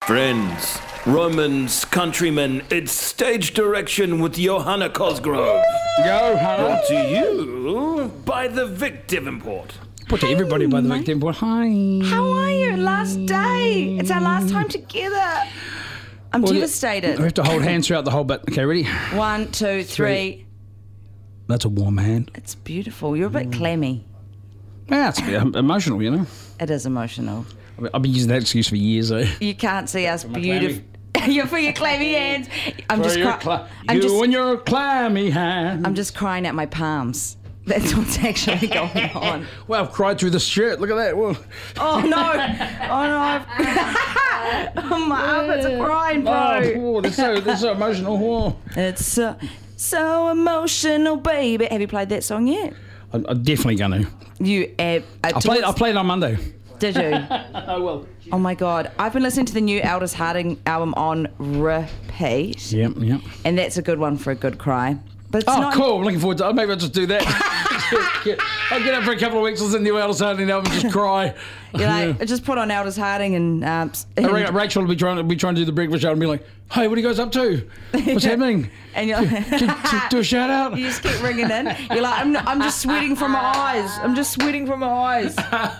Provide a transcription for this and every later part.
Friends, Romans, countrymen, it's stage direction with Johanna Cosgrove. Johanna. Brought to you by the Vic Devonport. Put to everybody by the Vic Devonport. Hi. How are you? Last day. It's our last time together. I'm devastated. We have to hold hands throughout the whole bit. Okay, ready? 1, 2, 3. That's a warm hand. It's beautiful. You're a bit clammy. Yeah, it's a bit emotional, you know. It is emotional. I've been using that excuse for years, though. You can't see us beautiful. You're for your clammy hands. I'm just and your clammy hand. I'm just crying at my palms. That's what's actually going on. Well, I've cried through this shirt. Look at that. Whoa. Oh no! Oh no! Oh, my armpits are crying, bro. Oh, they're so emotional. Whoa. It's so emotional, baby. Have you played that song yet? I'm definitely going to. I played it on Monday. Did you? I will. Oh my God. I've been listening to the new Aldous Harding album on repeat. Yep. And that's a good one for a good cry. But it's not... cool. I'm looking forward to it. Maybe I'll just do that. I'll get up for a couple of weeks, listen to the Aldous Harding album and just cry. You're like, just put on Aldous Harding and... Rachel will be trying to do the breakfast show and be like, hey, what are you guys up to? What's happening? And you're like... do a shout out? You just keep ringing in. You're like, I'm just sweating from my eyes. I'm just sweating from my eyes.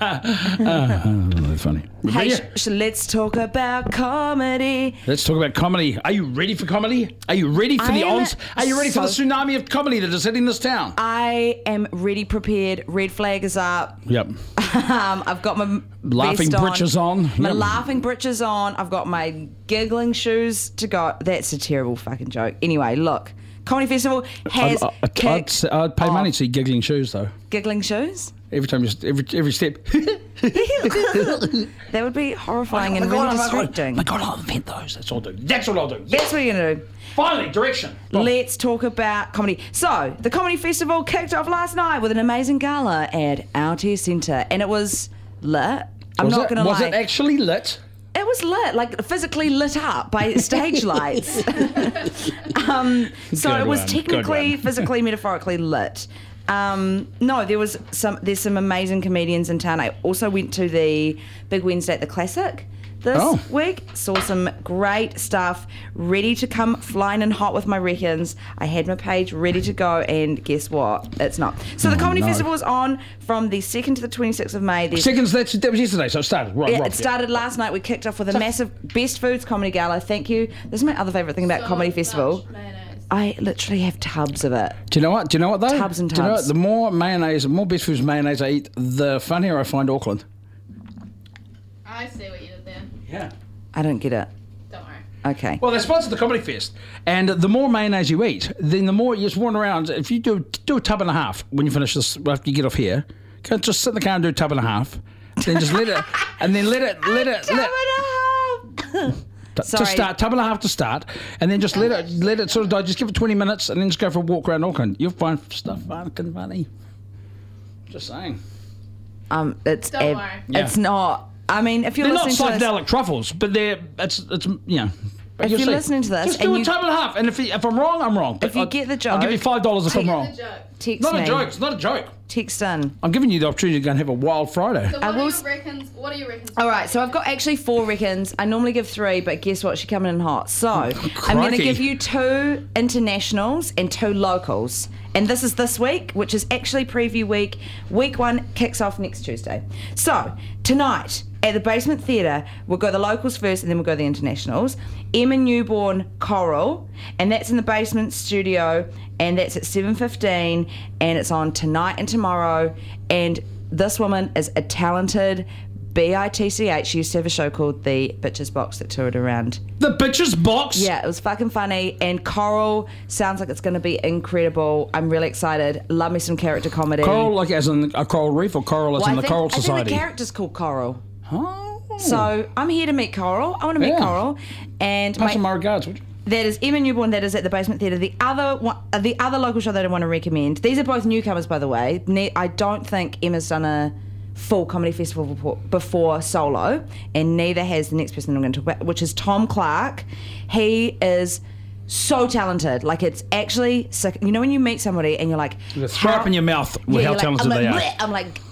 Funny. Hey, let's talk about comedy. Let's talk about comedy. Are you ready for comedy? Are you ready for the odds? Are you ready for the tsunami of comedy that is hitting this town? I am ready, prepared. Red flag is up. Yep. I've got my laughing breeches on. My laughing breeches on. I've got my giggling shoes to go. That's a terrible fucking joke. Anyway, look. Comedy Festival has I'd pay money to see giggling shoes, though. Giggling shoes? Every time, every step. That would be horrifying and really distracting. My God, I'll invent those. That's what I'll do. That's what I'll do. That's what you're going to do. Finally, direction. Let's talk about comedy. So, the Comedy Festival kicked off last night with an amazing gala at Aotea Centre, and it was lit. I'm not going to lie. Was it actually lit? It was lit, like physically lit up by stage lights. So it was technically, physically, metaphorically lit. No, there's some amazing comedians in town. I also went to the Big Wednesday at the Classic this week. Saw some great stuff, ready to come flying in hot with my reckons. I had my page ready to go, and guess what? It's not. So the Comedy Festival is on from the 2nd to the 26th of May. That was yesterday, so it started. Right, it started last night. We kicked off with a massive Best Foods Comedy Gala. Thank you. This is my other favourite thing about Comedy Festival. I literally have tubs of it. Do you know what? Though? Tubs and tubs. Do you know what? The more mayonnaise, more Best Foods mayonnaise I eat, the funnier I find Auckland. I see what you did there. Yeah. I don't get it. Don't worry. Okay. Well, they sponsored the Comedy Fest, and the more mayonnaise you eat, then the more you just wander around. If you do a tub and a half when you finish this, after you get off here, just sit in the car and do a tub and a half, then just let it, and then let it. Tub and a half. To start, tub and a half to start, and then just let it sort of die. Just give it 20 minutes, and then just go for a walk around Auckland. You'll find stuff fucking funny. Just saying. It's Yeah. not. I mean, if you're they're listening not psychedelic truffles, but it's you know. If you're listening to this, just do a tub and a half, and if I'm wrong, I'm wrong. If you get the joke, I'll give you $5 if I'm wrong. Text not me. a joke. It's not a joke. Text in. I'm giving you the opportunity to go and have a wild Friday. So what are your reckons? All right, so I've got actually 4 reckons. I normally give 3, but guess what? She's coming in hot. So I'm going to give you 2 internationals and 2 locals. And this is this week, which is actually preview week. Week 1 kicks off next Tuesday. So tonight at the Basement Theatre, we'll go the locals first and then we'll go the internationals. Emma Newborn Coral, and that's in the Basement Studio, and that's at 7:15, and it's on tonight and tomorrow. And this woman is a talented bitch. She used to have a show called The Bitches Box that toured around. The Bitches Box? Yeah, it was fucking funny. And Coral sounds like it's going to be incredible. I'm really excited. Love me some character comedy. Coral, like as in a coral reef, or coral as in the Coral Society? I think the character's called Coral. Oh. So I'm here to meet Coral. I want to meet Coral. And pass on my regards, would you? That is Emma Newborn. That is at the Basement Theatre. The other local show that I want to recommend. These are both newcomers, by the way. I don't think Emma's done a full comedy festival before solo, and neither has the next person I'm going to talk about, which is Tom Clark. He is so talented. Like, it's actually sick. You know when you meet somebody and you're like, throw up in your mouth with how talented they are. I'm like,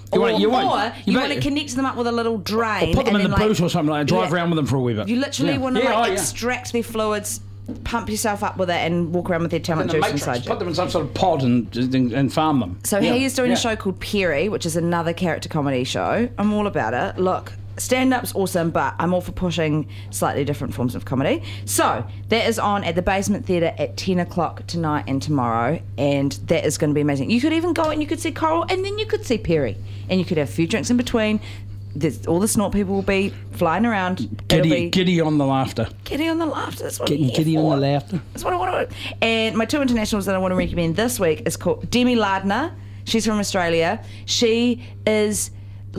You or want to connect them up with a little drain. Put them and in the then, boot or something like that. Drive around with them for a wee bit. You literally want to Yeah. extract their fluids, pump yourself up with it, and walk around with their talent juice inside you. Put them in some sort of pod and farm them. So he is doing a show called Perry, which is another character comedy show. I'm all about it. Look, stand-up's awesome, but I'm all for pushing slightly different forms of comedy. So that is on at the Basement Theatre at 10 o'clock tonight and tomorrow, and that is going to be amazing. You could even go and you could see Coral, and then you could see Perry, and you could have a few drinks in between. All the snort people will be flying around. Giddy on the laughter. Giddy on the laughter. That's what Getting I'm here giddy for. on the laughter. That's what I want to do. And my two internationals that I want to recommend this week is called Demi Lardner. She's from Australia. She is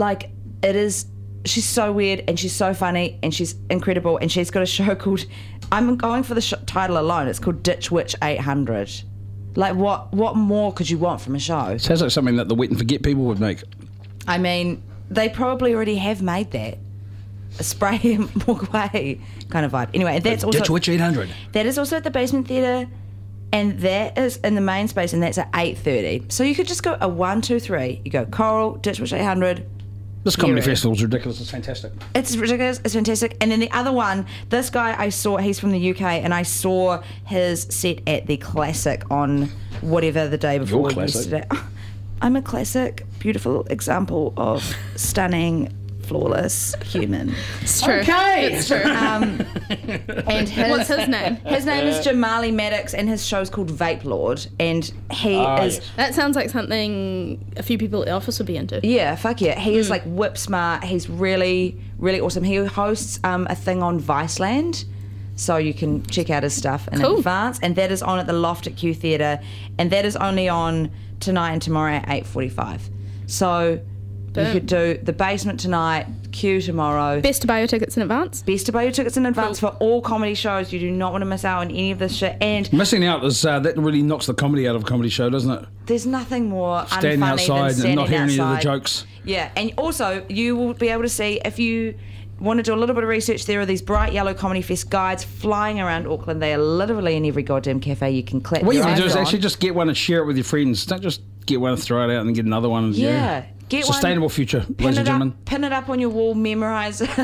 she's so weird and she's so funny and she's incredible, and she's got a show called, I'm going for the title alone, it's called Ditch Witch 800. Like, what more could you want from a show? Sounds like something that the Wet and Forget people would make. I mean, they probably already have made that. A spray and walk away kind of vibe. Anyway, that's also... Ditch Witch 800. That is also at the Basement Theatre, and that is in the main space, and that's at 8:30. So you could just go a 1, 2, 3. You go Coral, Ditch Witch 800... This comedy festival is ridiculous. It's fantastic. It's ridiculous. It's fantastic. And then the other one, this guy I saw, he's from the UK, and I saw his set at the Classic on whatever the day before yesterday. I'm a classic, beautiful example of stunning, flawless human. It's true. Okay. It's true. And What's his name? His name is Jamali Maddox, and his show's called Vape Lord, and he is... Yes. That sounds like something a few people at the office would be into. Yeah, fuck yeah. He is like whip smart. He's really, really awesome. He hosts a thing on Viceland, so you can check out his stuff in advance. And that is on at the Loft at Q Theatre, and that is only on tonight and tomorrow at 8:45. So you could do the Basement tonight, Q tomorrow. Best to buy your tickets in advance. Best to buy your tickets in advance for all comedy shows. You do not want to miss out on any of this shit. And Missing out is that really knocks the comedy out of a comedy show, doesn't it? there's nothing more Standing unfunny outside than standing and not hearing any of the outside. jokes. Yeah, and also you will be able to see, if you want to do a little bit of research, there are these bright yellow Comedy Fest guides flying around Auckland. They are literally in every goddamn cafe you can clap What you your can do eyes is on. actually just get one and share it with your friends. Don't just get one and throw it out and then get another one. Yeah. Get Sustainable one, future, pin ladies and it gentlemen. up, pin it up on your wall, memorise it.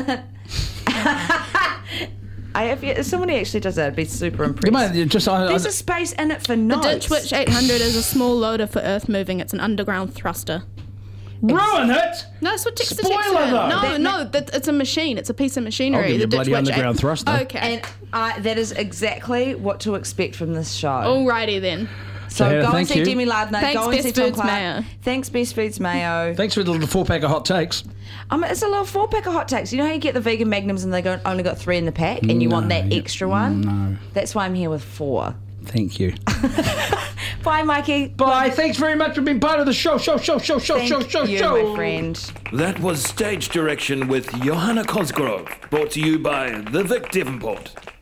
If somebody actually does that, I'd be super impressed. You might just There's a space in it for The notes. Ditch Witch 800 is a small loader for earth moving. It's an underground thruster. ruin it. No, that's what Dexter Spoiler, said. though. No, it's a machine. It's a piece of machinery. I'll give you The a bloody Ditch Witch underground 8 thruster. Okay. And that is exactly what to expect from this show. Alrighty then. So Jada, go and thank see you. Demi Lardner. Thanks, go and see Best Tom Foods Clark. Mayo. Thanks, Best Foods Mayo. Thanks for the little 4-pack of hot takes. It's a little 4-pack of hot takes. You know how you get the vegan magnums and they only got 3 in the pack, and you want that extra one? No. That's why I'm here with 4. Thank you. Bye, Mikey. Bye. Thanks very much for being part of the show. Thank you, my friend. That was Stage Direction with Johanna Cosgrove, brought to you by The Vic Devonport.